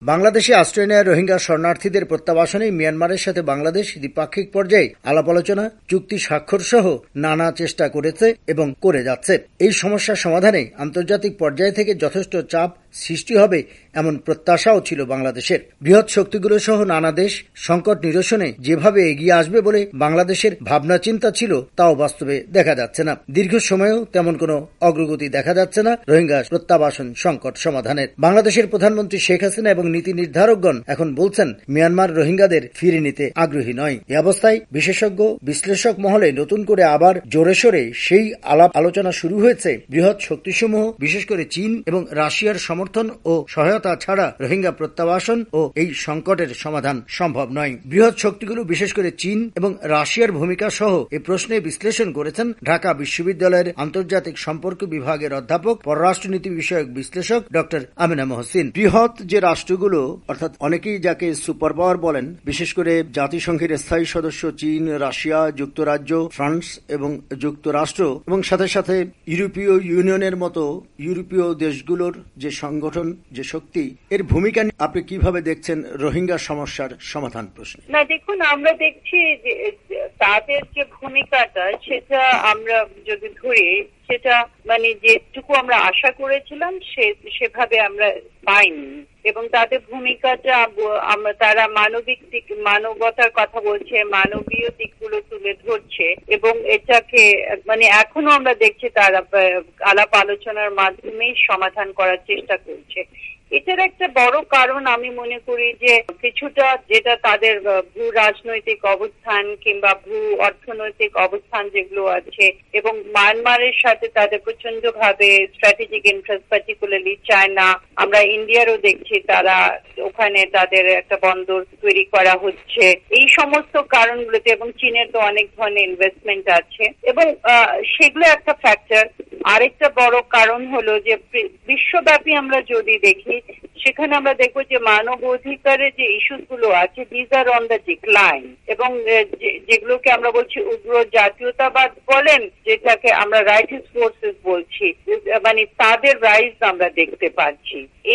বাংলাদেশে আশ্রয় নেয়া রোহিঙ্গা শরণার্থীদের প্রত্যাবাসনে মিয়ানমারের সাথে বাংলাদেশ দ্বিপাক্ষিক পর্যায়ে আলাপ আলোচনা, চুক্তি স্বাক্ষর সহ নানা চেষ্টা করেছে এবং করে যাচ্ছে। এই সমস্যার সমাধানে আন্তর্জাতিক পর্যায় থেকে যথেষ্ট চাপ সৃষ্টি হবে এমন প্রত্যাশাও ছিল বাংলাদেশের। বৃহৎ শক্তিগুলো সহ নানা দেশ সংকট নিরসনে যেভাবে এগিয়ে আসবে বলে বাংলাদেশের ভাবনা চিন্তা ছিল, তাও বাস্তবে দেখা যাচ্ছে না। দীর্ঘ সময়েও তেমন কোনো অগ্রগতি দেখা যাচ্ছে না রোহিঙ্গা প্রত্যাবাসন সংকট সমাধানের। বাংলাদেশের প্রধানমন্ত্রী শেখ হাসিনা এবং নীতি নির্ধারকগণ এখন বলছেন মিয়ানমার রোহিঙ্গাদের ফিরিয়ে নিতে আগ্রহী নয়। এ অবস্থায় বিশেষজ্ঞ বিশ্লেষক মহলে নতুন করে আবার জোরে সোরে সেই আলাপ আলোচনা শুরু হয়েছে। বৃহৎ শক্তিসমূহ বিশেষ করে চীন এবং রাশিয়ার সমর্থন ও সহায়তা ছাড়া রোহিঙ্গা প্রত্যাবাসন ও এই সংকটের সমাধান সম্ভব নয়। বৃহৎ শক্তিগুলো বিশেষ করে চীন এবং রাশিয়ার ভূমিকা সহ এ প্রশ্নে বিশ্লেষণ করেছেন ঢাকা বিশ্ববিদ্যালয়ের আন্তর্জাতিক সম্পর্ক বিভাগের অধ্যাপক, পররাষ্ট্রনীতি বিষয়ক বিশ্লেষক ডক্টর আমিনা মহসিন। বৃহৎ যে রাষ্ট্রগুলো, অর্থাৎ অনেকেই যাকে সুপার পাওয়ার বলেন, বিশেষ করে জাতিসংঘের স্থায়ী সদস্য চীন, রাশিয়া, যুক্তরাজ্য, ফ্রান্স এবং যুক্তরাষ্ট্র এবং সাথে সাথে ইউরোপীয় ইউনিয়নের মতো ইউরোপীয় দেশগুলোর যে সংগঠন, যে শক্তি, এর ভূমিকা আপনি কিভাবে দেখছেন রোহিঙ্গা সমস্যার সমাধান প্রশ্নে? না, দেখুন, আমরা দেখছি যে তাদের যে ভূমিকাটা, সেটা আমরা যদি ধরি, সেটা মানে যেটুকু আমরা আশা করেছিলাম সেভাবে আমরা পাইনি। এবং তাদের ভূমিকাটা তারা মানবিক দিক, মানবতার কথা বলছে, মানবীয় দিকগুলো তুলে ধরছে এবং এটাকে মানে এখনো আমরা দেখছি তারা আলাপ আলোচনার মাধ্যমেই সমাধান করার চেষ্টা করছে। এটার একটা বড় কারণ আমি মনে করি যে কিছুটা যেটা তাদের ভূ রাজনৈতিক অবস্থান কিংবা ভূ অর্থনৈতিক অবস্থান যেগুলো আছে এবং মায়ানমারের সাথে তাদের প্রচন্ড ভাবে স্ট্র্যাটেজিক ইন্টারেস্ট, পার্টিকুলারলি চায়না। আমরা ইন্ডিয়ারও দেখছি তারা ওখানে তাদের একটা বন্দর তৈরি করা হচ্ছে। এই সমস্ত কারণগুলোতে এবং চীনের তো অনেক ধরনের ইনভেস্টমেন্ট আছে এবং সেগুলো একটা ফ্যাক্টর। আরেকটা বড় কারণ হলো যে বিশ্বব্যাপী আমরা যদি দেখি, সেখানে আমরা দেখবো যে মানব অধিকারের যে ইস্যুস গুলো আছে, these are on the decline. এবং যেগুলোকে আমরা বলছি উগ্র জাতীয়তাবাদ বলেন, যেটাকে আমরা রাইটস ফোর্সেস বলছি, মানে তাদের রাইজ আমরা দেখতে পাচ্ছি।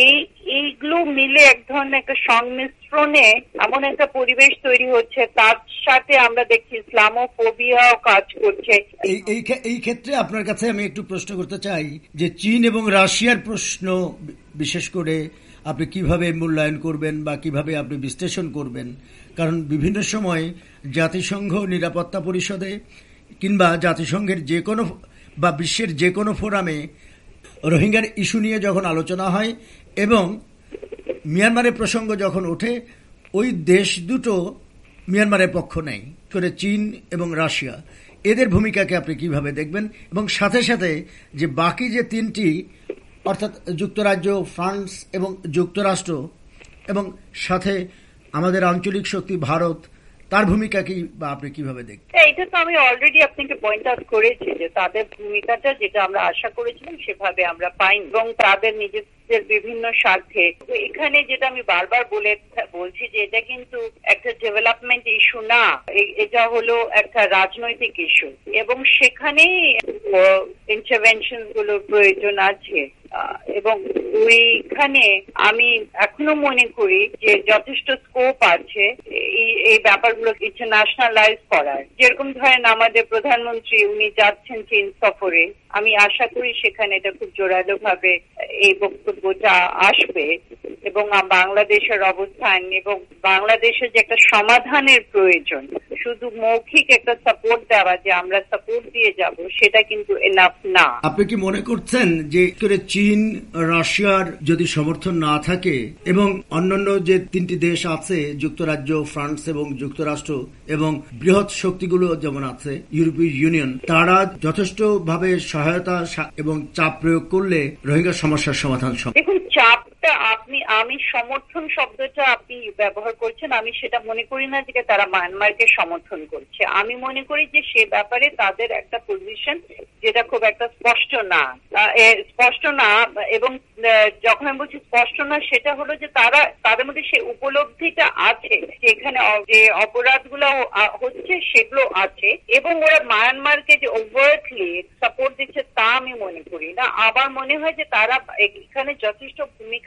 এইগুলো মিলে এক ধরনের একটা সংমিশ্রণে এমন একটা পরিবেশ তৈরি হচ্ছে, তার সাথে আমরা দেখছি ইসলামোফোবিয়াও কাজ করছে। এই ক্ষেত্রে আপনার কাছে আমি একটু প্রশ্ন করতে চাই যে চীন এবং রাশিয়ার প্রশ্ন বিশেষ করে আপনি কিভাবে মূল্যায়ন করবেন বা কিভাবে আপনি বিশ্লেষণ করবেন? কারণ বিভিন্ন সময় জাতিসংঘ নিরাপত্তা পরিষদে কিংবা জাতিসংঘের যে কোনো বা বিশ্বের যে কোনো ফোরামে রোহিঙ্গার ইস্যু নিয়ে যখন আলোচনা হয় এবং মিয়ানমারের প্রসঙ্গ যখন ওঠে, ওই দেশ দুটো মিয়ানমারের পক্ষ নেয়, করে চীন এবং রাশিয়া। এদের ভূমিকাকে আপনি কিভাবে দেখবেন? এবং সাথে সাথে যে বাকি যে তিনটি, অর্থাৎ যুক্তরাজ্য, ফ্রান্স এবং যুক্তরাষ্ট্র এবং সাথে আমাদের আঞ্চলিক শক্তি ভারত, তার ভূমিকা কি বা আপনি কিভাবে দেখবেন? এটা তো আমি অলরেডি আপনাকে পয়েন্ট আউট করেছি যে তাদের ভূমিকাটা যেটা আমরা আশা করেছিলাম সেভাবে আমরা পাইনি এবং তাদের নিজেদের বিভিন্ন স্বার্থে। এখানে যেটা আমি বারবার বলছি যে এটা কিন্তু একটা ডেভেলপমেন্ট ইস্যু না, এটা হলো একটা রাজনৈতিক ইস্যু এবং সেখানেই ইন্টারভেনশন গুলোর প্রয়োজন আছে। এবং ওইখানে আমি এখনো মনে করি যে যথেষ্ট স্কোপ আছে এই ব্যাপারগুলো ইন্টারন্যাশনালাইজ করার। যেরকম ধরেন আমাদের প্রধানমন্ত্রী, উনি যাচ্ছেন চীন সফরে, আমি আশা করি সেখানে এটা খুব জোরালো ভাবে এই বক্তব্যটা আসবে এবং বাংলাদেশের অবস্থান এবং বাংলাদেশের যে একটা সমাধানের প্রয়োজন, শুধু মৌখিক একটা সাপোর্ট দেওয়া যে আমরা সাপোর্ট দিয়ে যাব, সেটা কিন্তু এনাফ না। আপনি কি মনে করছেন যে চীন, রাশিয়ার যদি সমর্থন না থাকে এবং অন্যান্য যে তিনটি দেশ আছে, যুক্তরাজ্য, ফ্রান্স এবং যুক্তরাষ্ট্র এবং বৃহৎ শক্তিগুলো যেমন আছে ইউরোপীয় ইউনিয়ন, তারা যথেষ্ট ভাবে সহায়তা এবং চাপ প্রয়োগ করলে রোহিঙ্গা সমস্যার সমাধান সম্ভব? দেখুন, চাপটা আমি সমর্থন শব্দটা আপনি ব্যবহার করছেন, আমি সেটা মনে করি না যে তারা মায়ানমারকে সমর্থন করছে। আমি মনে করি যে সে ব্যাপারে তাদের একটা পজিশন যেটা খুব একটা স্পষ্ট না এবং যখন আমি বলছি স্পষ্ট না, সেটা হলো যে তাদের মধ্যে সে উপলব্ধিটা আছে যে এখানে যে অপরাধগুলো হচ্ছে সেগুলো আছে এবং ওরা মায়ানমারকে যে ওভারটলি সাপোর্ট দিচ্ছে তা আমি মনে করি না। আবার মনে হয় যে তারা এখানে যথেষ্ট ভূমিকা রাখছে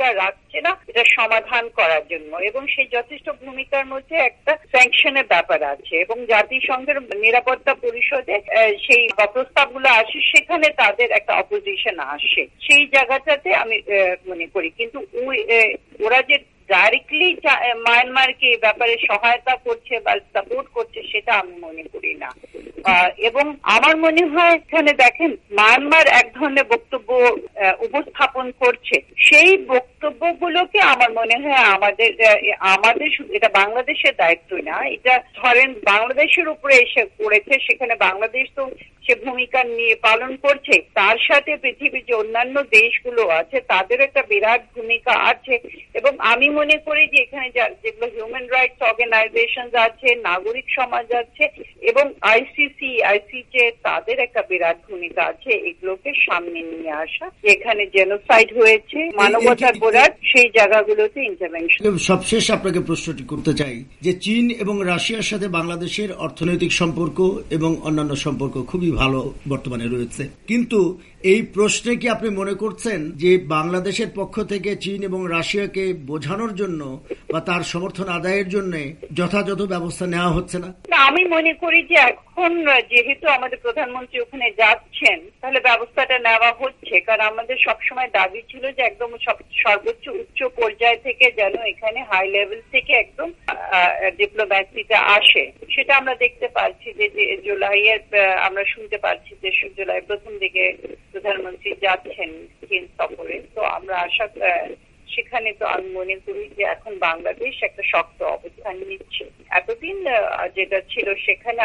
পারছে না এটা সমাধান করার জন্য, এবং সেই যথেষ্ট ভূমিকার মধ্যে একটা স্যাংশনের ব্যাপার আছে, এবং জাতিসংঘের নিরাপত্তা পরিষদে সেই প্রস্তাবগুলো আসে, সেখানে তাদের একটা অপোজিশন আসে, সেই জায়গাটাতে আমি মনে করি। কিন্তু ওরা যে ডাইরেক্টলি মায়ানমারকে এই ব্যাপারে সহায়তা করছে বা সাপোর্ট করছে সেটা আমি মনে করি না। এবং আমার মনে হয় এখানে দেখেন মায়ানমার এক ধরনের বক্তব্য উপস্থাপন করছে, সেই বক্তব্যগুলোকে আমার মনে হয় আমাদের এটা বাংলাদেশের দায়িত্ব না, এটা ধরেন বাংলাদেশের উপরে এসে পড়েছে, সেখানে বাংলাদেশ তো সে ভূমিকা নিয়ে পালন করছে, তার সাথে পৃথিবীর যে অন্যান্য দেশগুলো আছে তাদের একটা বিরাট ভূমিকা আছে। এবং আমি মনে করি যে এখানে যেগুলো হিউম্যান রাইটস অর্গানাইজেশন আছে, নাগরিক সমাজ আছে এবং আইসিজে তাদের একটা বিরাট ভূমিকা আছে এগুলোকে সামনে নিয়ে আসা। এখানে জেনোসাইড হয়েছে, মানবতার বোরাট, সেই জায়গাগুলোতে ইন্টারভেনশন। সবশেষ আপনাকে প্রশ্নটি করতে চাই যে চীন এবং রাশিয়ার সাথে বাংলাদেশের অর্থনৈতিক সম্পর্ক এবং অন্যান্য সম্পর্ক খুবই ভালো বর্তমানে রয়েছে, কিন্তু এই প্রশ্নে কি আপনি মনে করছেন যে বাংলাদেশের পক্ষ থেকে চীন এবং রাশিয়াকে বোঝানোর জন্য বা তার সমর্থন আদায়ের জন্য যথাযথ ব্যবস্থা নেওয়া হচ্ছে না? আমি মনে করি যে এখন যেহেতু আমাদের প্রধানমন্ত্রী ওখানে যাচ্ছেন, তাহলে ব্যবস্থাটা নেওয়া হচ্ছে, কারণ আমাদের সবসময় দাবি ছিল যে একদম সর্বোচ্চ উচ্চ পর্যায় থেকে যেন এখানে হাই লেভেল থেকে একদম ডিপ্লোম্যাসিটা আসে। সেটা আমরা দেখতে পাচ্ছি যে জুলাইয়ের আমরা শুনতে পাচ্ছি যে জুলাই প্রথম দিকে প্রধানমন্ত্রী যাচ্ছেন চীন সফরে। তো আমরা সেখানে তো আমি মনে করি যে এখন বাংলাদেশ একটা শক্ত অবস্থান নিচ্ছে। এতদিন যেটা ছিল সেখানে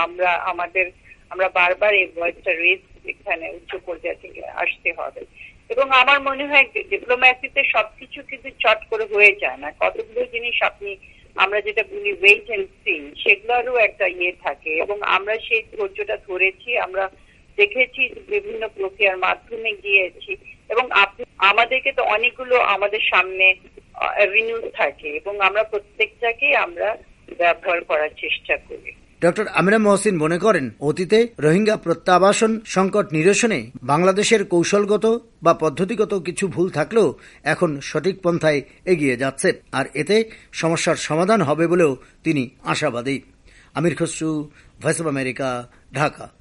আমরা বারবার এই ভয়েসটা রেজ এখানে উচ্চ পর্যায়ে থেকে আসতে হবে। এবং আমার মনে হয় ডিপ্লোম্যাসিতে সবকিছু কিন্তু চট করে হয়ে যায় না, কতগুলো জিনিস আমরা যেটা বলি ওয়েট এন্ড সি, সেগুলোরও একটা থাকে, এবং আমরা সেই ধৈর্যটা ধরেছি, আমরা দেখেছি বিভিন্ন প্রক্রিয়ার মাধ্যমে গিয়েছি, এবং আমাদেরকে তো অনেকগুলো আমাদের সামনে অ্যাভিনিউজ থাকে এবং আমরা প্রত্যেকটাকে আমরা ব্যবহার করার চেষ্টা করি। ডক্টর আমিনা মহসিন মনে করেন অতীতে রোহিঙ্গা প্রত্যাবাসন সংকট নিরসনে বাংলাদেশের কৌশলগত বা পদ্ধতিগত কিছু ভুল থাকলেও এখন সঠিক পন্থায় এগিয়ে যাচ্ছে, আর এতে সমস্যার সমাধান হবে বলেও তিনি আশাবাদী। Amir Khasru, voice of America, Dhaka.